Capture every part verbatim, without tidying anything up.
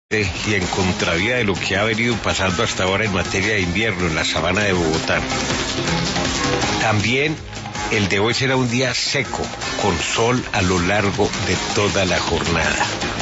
y en contravía de lo que ha venido pasando hasta ahora en materia de invierno en la sabana de Bogotá. También el de hoy será un día seco, con sol a lo largo de toda la jornada.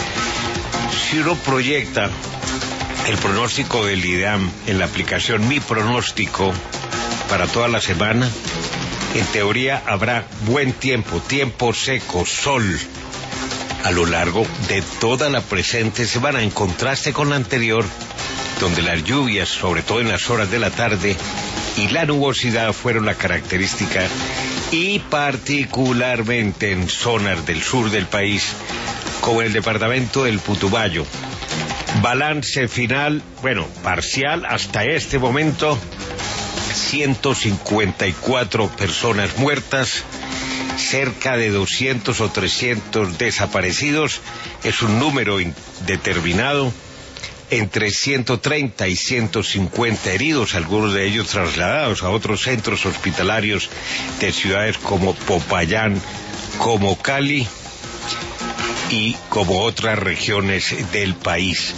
Si uno proyecta el pronóstico del IDEAM en la aplicación Mi Pronóstico para toda la semana, en teoría habrá buen tiempo, tiempo seco, sol a lo largo de toda la presente semana, en contraste con la anterior, donde las lluvias, sobre todo en las horas de la tarde, y la nubosidad fueron la característica, y particularmente en zonas del sur del país, como en el departamento del Putumayo. Balance final, bueno, parcial hasta este momento, ciento cincuenta y cuatro personas muertas, cerca de doscientos o trescientos desaparecidos, es un número indeterminado, entre ciento treinta y ciento cincuenta heridos, algunos de ellos trasladados a otros centros hospitalarios de ciudades como Popayán, como Cali y como otras regiones del país.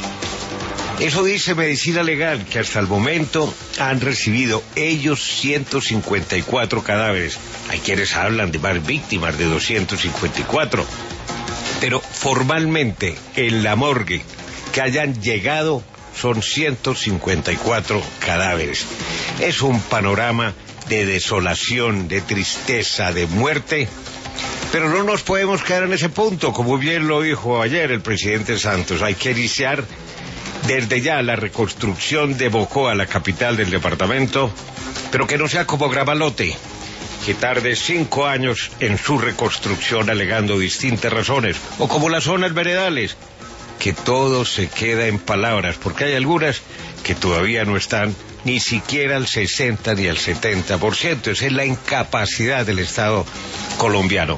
Eso dice Medicina Legal, que hasta el momento han recibido ellos ciento cincuenta y cuatro cadáveres. Hay quienes hablan de más víctimas, de doscientos cincuenta y cuatro. Pero formalmente, en la morgue que hayan llegado son ciento cincuenta y cuatro cadáveres. Es un panorama de desolación, de tristeza, de muerte. Pero no nos podemos quedar en ese punto, como bien lo dijo ayer el presidente Santos. Hay que iniciar desde ya la reconstrucción de Mocoa, la capital del departamento, pero que no sea como Gramalote, que tarde cinco años en su reconstrucción alegando distintas razones, o como las zonas veredales, que todo se queda en palabras, porque hay algunas que todavía no están ni siquiera al sesenta ni al setenta por ciento. Esa es la incapacidad del Estado colombiano.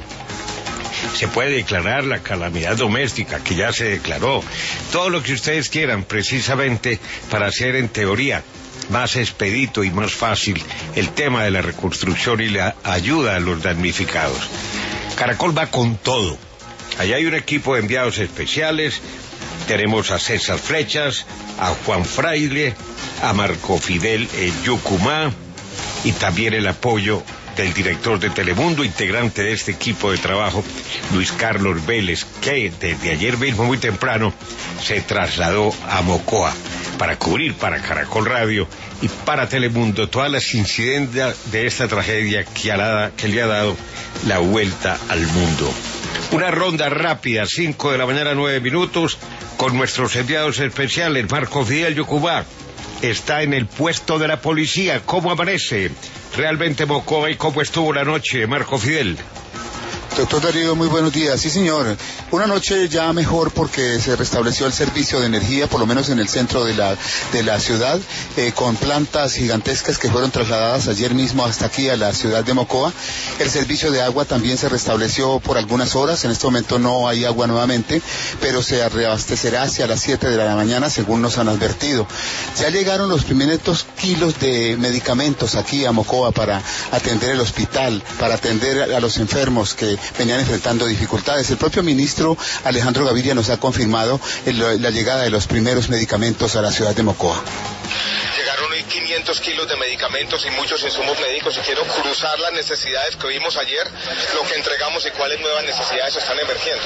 Se puede declarar la calamidad doméstica, que ya se declaró, todo lo que ustedes quieran, precisamente para hacer en teoría más expedito y más fácil el tema de la reconstrucción y la ayuda a los damnificados. Caracol va con todo. Allá hay un equipo de enviados especiales, tenemos a César Flechas, a Juan Fraile, a Marco Fidel eh, Yucumá, y también el apoyo del director de Telemundo, integrante de este equipo de trabajo, Luis Carlos Vélez, que desde ayer mismo muy temprano se trasladó a Mocoa para cubrir para Caracol Radio y para Telemundo todas las incidencias de esta tragedia que, ha, que le ha dado la vuelta al mundo. Una ronda rápida, cinco de la mañana, nueve minutos, con nuestros enviados especiales. Marco Fidel Yucumá está en el puesto de la policía. ¿Cómo amanece realmente Mocoa y cómo estuvo la noche, Marco Fidel? Doctor Darío, muy buenos días. Sí, señor. Una noche ya mejor porque se restableció el servicio de energía, por lo menos en el centro de la de la ciudad, eh, con plantas gigantescas que fueron trasladadas ayer mismo hasta aquí a la ciudad de Mocoa. El servicio de agua también se restableció por algunas horas. En este momento no hay agua nuevamente, pero se reabastecerá hacia las siete de la mañana, según nos han advertido. Ya llegaron los primeros kilos de medicamentos aquí a Mocoa para atender el hospital, para atender a los enfermos que venían enfrentando dificultades. El propio ministro Alejandro Gaviria nos ha confirmado el, la llegada de los primeros medicamentos a la ciudad de Mocoa. Llegaron hoy quinientos kilos de medicamentos y muchos insumos médicos, y quiero cruzar las necesidades que vimos ayer, lo que entregamos y cuáles nuevas necesidades están emergiendo.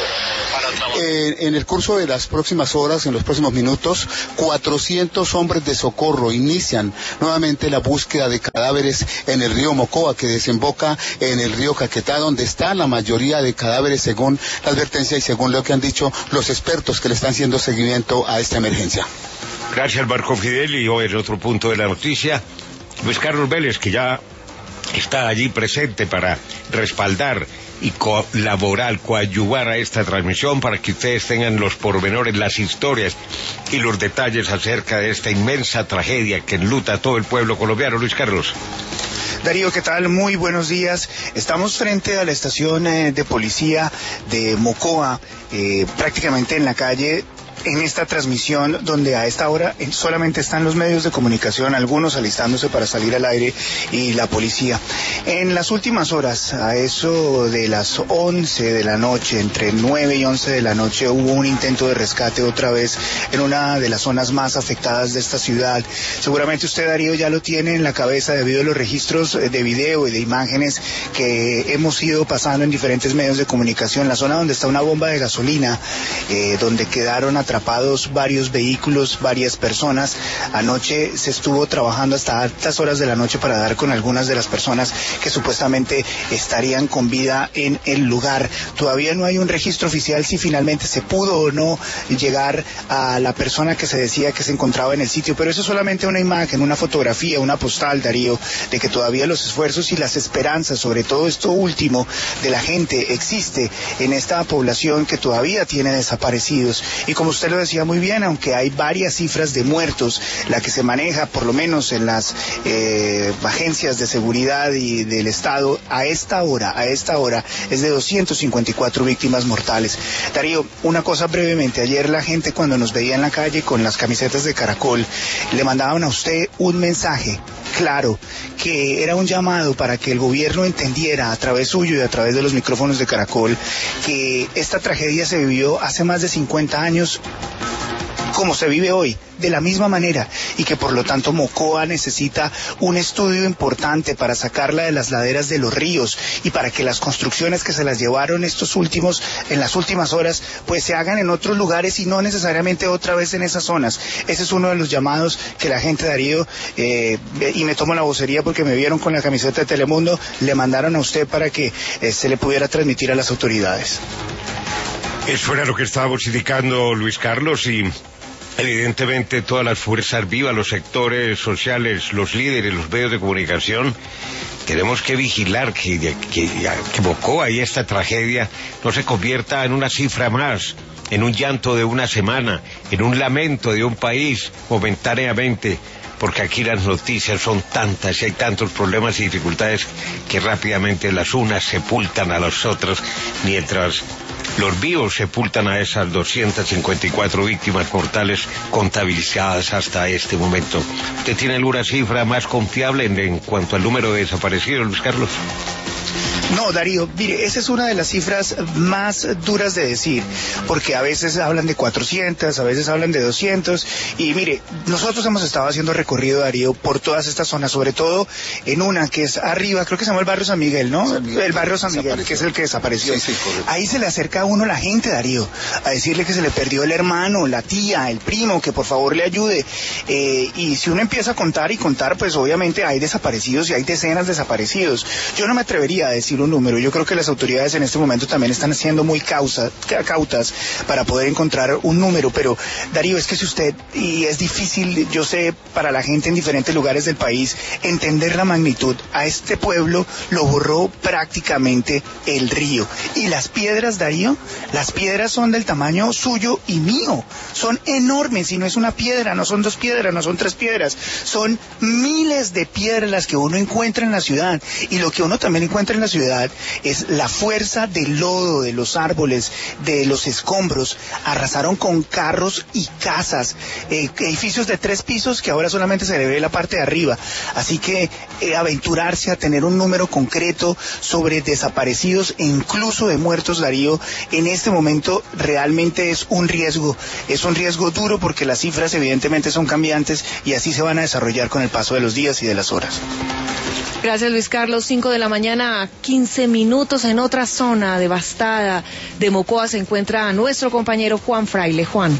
Eh, en el curso de las próximas horas, en los próximos minutos, cuatrocientos hombres de socorro inician nuevamente la búsqueda de cadáveres en el río Mocoa, que desemboca en el río Caquetá, donde está la mayoría de cadáveres, según la advertencia y según lo que han dicho los expertos que le están haciendo seguimiento a esta emergencia. Gracias, Marco Fidel. Y hoy en otro punto de la noticia, Luis Carlos Vélez, que ya está allí presente para respaldar y colaborar, coadyuvar a esta transmisión para que ustedes tengan los pormenores, las historias y los detalles acerca de esta inmensa tragedia que enluta a todo el pueblo colombiano. Luis Carlos. Darío, ¿qué tal? Muy buenos días. Estamos frente a la estación eh, de policía de Mocoa, eh, prácticamente en la calle en esta transmisión donde a esta hora solamente están los medios de comunicación, algunos alistándose para salir al aire y la policía. En las últimas horas, a eso de las once de la noche, entre nueve y once de la noche, hubo un intento de rescate otra vez en una de las zonas más afectadas de esta ciudad. Seguramente usted, Darío, ya lo tiene en la cabeza debido a los registros de video y de imágenes que hemos ido pasando en diferentes medios de comunicación. La zona donde está una bomba de gasolina, eh, donde quedaron atrapados varios vehículos, varias personas. Anoche se estuvo trabajando hasta altas horas de la noche para dar con algunas de las personas que supuestamente estarían con vida en el lugar. Todavía no hay un registro oficial si finalmente se pudo o no llegar a la persona que se decía que se encontraba en el sitio, pero eso es solamente una imagen, una fotografía, una postal, Darío, de que todavía los esfuerzos y las esperanzas, sobre todo esto último, de la gente existe en esta población que todavía tiene desaparecidos. Y como usted lo decía muy bien, aunque hay varias cifras de muertos, la que se maneja por lo menos en las eh, agencias de seguridad y del Estado a esta hora, a esta hora es de doscientas cincuenta y cuatro víctimas mortales. Darío, una cosa brevemente, ayer la gente cuando nos veía en la calle con las camisetas de Caracol le mandaban a usted un mensaje claro, que era un llamado para que el gobierno entendiera a través suyo y a través de los micrófonos de Caracol que esta tragedia se vivió hace más de cincuenta años como se vive hoy, de la misma manera, y que por lo tanto Mocoa necesita un estudio importante para sacarla de las laderas de los ríos y para que las construcciones que se las llevaron estos últimos, en las últimas horas, pues se hagan en otros lugares y no necesariamente otra vez en esas zonas. Ese es uno de los llamados que la gente, Darío, eh, y me tomo la vocería porque me vieron con la camiseta de Telemundo, le mandaron a usted para que eh, se le pudiera transmitir a las autoridades. Eso era lo que estábamos indicando, Luis Carlos, y evidentemente todas las fuerzas vivas, los sectores sociales, los líderes, los medios de comunicación, tenemos que vigilar que, que, que Mocoa y esta tragedia no se convierta en una cifra más, en un llanto de una semana, en un lamento de un país momentáneamente, porque aquí las noticias son tantas y hay tantos problemas y dificultades que rápidamente las unas sepultan a las otras, mientras los vivos sepultan a esas doscientas cincuenta y cuatro víctimas mortales contabilizadas hasta este momento. ¿Usted tiene alguna cifra más confiable en, en cuanto al número de desaparecidos, Luis Carlos? No, Darío, mire, esa es una de las cifras más duras de decir, porque a veces hablan de cuatrocientas, a veces hablan de doscientos, y mire, nosotros hemos estado haciendo recorrido, Darío, por todas estas zonas, sobre todo en una que es arriba, creo que se llama el barrio San Miguel, ¿no? San Miguel, el barrio San Miguel, que es el que desapareció. Sí, sí, ahí se le acerca a uno la gente, Darío, a decirle que se le perdió el hermano, la tía, el primo, que por favor le ayude, eh, y si uno empieza a contar y contar, pues obviamente hay desaparecidos y hay decenas de desaparecidos. Yo no me atrevería a decir un número. Yo creo que las autoridades en este momento también están siendo muy causa, cautas para poder encontrar un número, pero Darío, es que si usted, y es difícil, yo sé, para la gente en diferentes lugares del país, entender la magnitud, a este pueblo lo borró prácticamente el río, y las piedras, Darío, las piedras son del tamaño suyo y mío, son enormes, y no es una piedra, no son dos piedras, no son tres piedras, son miles de piedras las que uno encuentra en la ciudad, y lo que uno también encuentra en la ciudad es la fuerza del lodo, de los árboles, de los escombros. Arrasaron con carros y casas, eh, edificios de tres pisos que ahora solamente se le ve la parte de arriba. Así que eh, aventurarse a tener un número concreto sobre desaparecidos e incluso de muertos, Darío, en este momento realmente es un riesgo. Es un riesgo duro porque las cifras evidentemente son cambiantes y así se van a desarrollar con el paso de los días y de las horas. Gracias, Luis Carlos. Cinco de la mañana, quince minutos. En otra zona devastada de Mocoa se encuentra nuestro compañero Juan Fraile. Juan.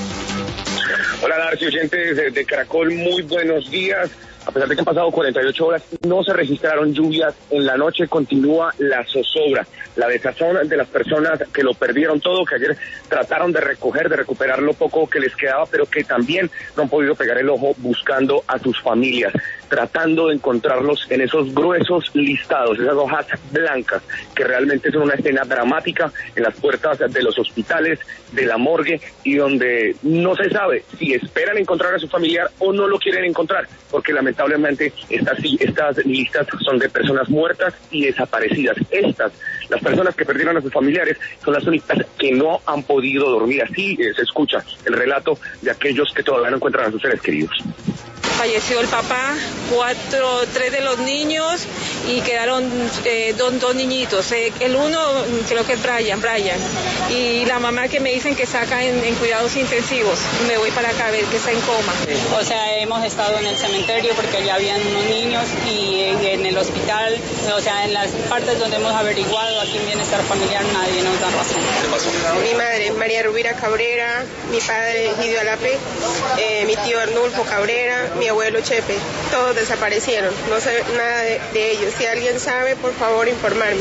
Hola, Darcy, oyentes de, de Caracol, muy buenos días. A pesar de que han pasado cuarenta y ocho horas, no se registraron lluvias. En la noche continúa la zozobra, la desazón de las personas que lo perdieron todo, que ayer trataron de recoger, de recuperar lo poco que les quedaba, pero que también no han podido pegar el ojo buscando a sus familias. tratando de encontrarlos en esos gruesos listados, esas hojas blancas, que realmente son una escena dramática en las puertas de los hospitales, de la morgue, y donde no se sabe si esperan encontrar a su familiar o no lo quieren encontrar, porque lamentablemente estas, estas listas son de personas muertas y desaparecidas. Estas, las personas que perdieron a sus familiares, son las únicas que no han podido dormir. Así eh, se escucha el relato de aquellos que todavía no encuentran a sus seres queridos. Falleció el papá, cuatro, tres de los niños y quedaron eh, dos, dos niñitos. Eh, el uno creo que es Brian, Brian. Y la mamá que me dicen que saca en, en cuidados intensivos. Me voy para acá a ver que está en coma. O sea, hemos estado en el cementerio porque allá habían unos niños y en el hospital, o sea, en las partes donde hemos averiguado aquí en Bienestar Familiar nadie nos da razón. ¿Qué pasó? Mi madre, María Rubira Cabrera, mi padre, Gidio Alape, eh, mi tío Arnulfo Cabrera, mi abuelo Chepe, todos desaparecieron, no sé nada de, de ellos. Si alguien sabe, por favor, informarme.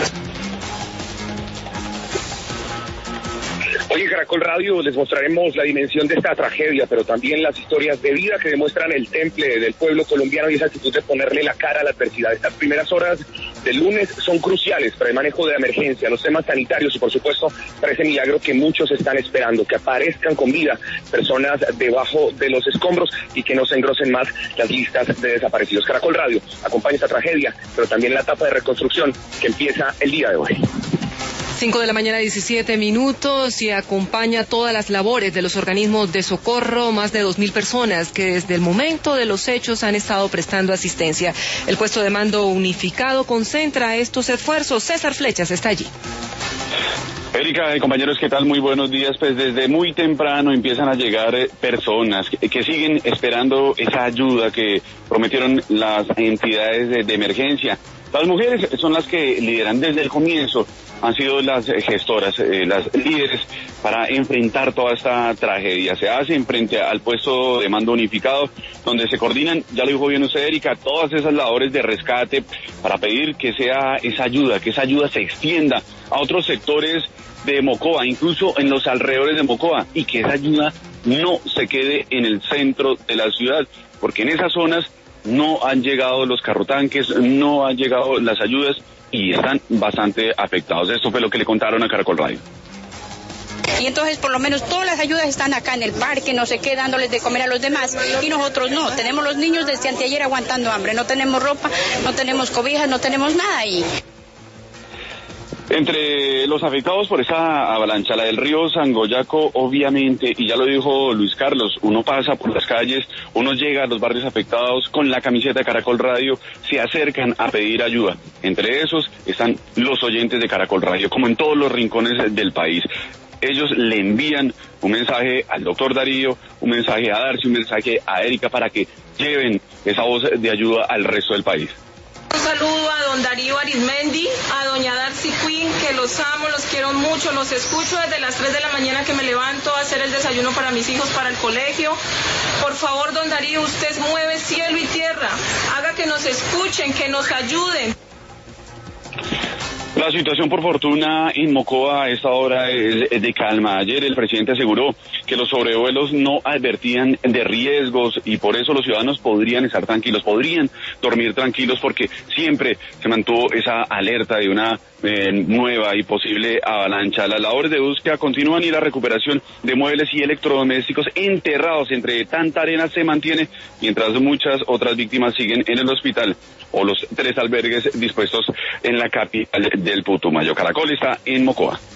Hoy en Caracol Radio les mostraremos la dimensión de esta tragedia, pero también las historias de vida que demuestran el temple del pueblo colombiano y esa actitud de ponerle la cara a la adversidad. Estas primeras horas del lunes son cruciales para el manejo de la emergencia, los temas sanitarios y, por supuesto, para ese milagro que muchos están esperando, que aparezcan con vida personas debajo de los escombros y que no se engrosen más las listas de desaparecidos. Caracol Radio acompaña esta tragedia, pero también la etapa de reconstrucción que empieza el día de hoy. Cinco de la mañana, diecisiete minutos, y acompaña todas las labores de los organismos de socorro, más de dos mil personas que desde el momento de los hechos han estado prestando asistencia. El puesto de mando unificado concentra estos esfuerzos. César Flechas está allí. Erika, eh, compañeros, ¿qué tal? Muy buenos días. Pues desde muy temprano empiezan a llegar eh, personas que, que siguen esperando esa ayuda que prometieron las entidades de, de emergencia. Las mujeres son las que lideran desde el comienzo, han sido las gestoras, eh, las líderes para enfrentar toda esta tragedia. Se hacen frente al puesto de mando unificado, donde se coordinan, ya lo dijo bien usted, Erika, todas esas labores de rescate para pedir que sea esa ayuda, que esa ayuda se extienda a otros sectores de Mocoa, incluso en los alrededores de Mocoa, y que esa ayuda no se quede en el centro de la ciudad, porque en esas zonas no han llegado los carrotanques, no han llegado las ayudas y están bastante afectados. Esto fue lo que le contaron a Caracol Radio. Y entonces por lo menos todas las ayudas están acá en el parque, no sé qué, dándoles de comer a los demás, y nosotros no, tenemos los niños desde anteayer aguantando hambre, no tenemos ropa, no tenemos cobijas, no tenemos nada ahí. Entre los afectados por esa avalancha, la del río Sangoyaco, obviamente, y ya lo dijo Luis Carlos, uno pasa por las calles, uno llega a los barrios afectados con la camiseta de Caracol Radio, se acercan a pedir ayuda. Entre esos están los oyentes de Caracol Radio, como en todos los rincones del país. Ellos le envían un mensaje al doctor Darío, un mensaje a Darcy, un mensaje a Erika para que lleven esa voz de ayuda al resto del país. Un saludo a don Darío Arizmendi, a doña Darcy Quinn, que los amo, los quiero mucho, los escucho desde las tres de la mañana que me levanto a hacer el desayuno para mis hijos, para el colegio. Por favor, don Darío, usted mueve cielo y tierra, haga que nos escuchen, que nos ayuden. La situación, por fortuna, en Mocoa a esta hora es de calma. Ayer el presidente aseguró que los sobrevuelos no advertían de riesgos y por eso los ciudadanos podrían estar tranquilos, podrían dormir tranquilos, porque siempre se mantuvo esa alerta de una eh, nueva y posible avalancha. Las labores de búsqueda continúan y la recuperación de muebles y electrodomésticos enterrados entre tanta arena se mantiene, mientras muchas otras víctimas siguen en el hospital o los tres albergues dispuestos en la capital del Putumayo. Caracol está en Mocoa.